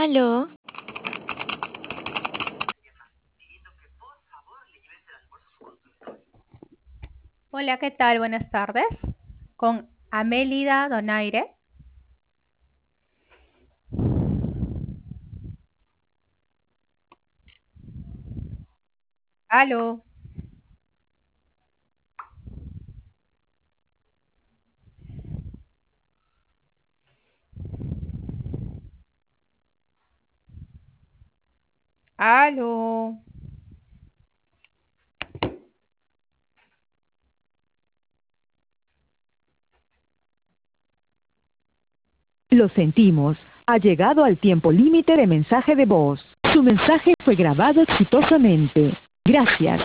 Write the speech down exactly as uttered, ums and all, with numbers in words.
Aló, Hola, ¿qué tal? Buenas tardes. Con Amélida Donaire. Aló, aló. Lo sentimos. Ha llegado al tiempo límite de mensaje de voz. Su mensaje fue grabado exitosamente. Gracias.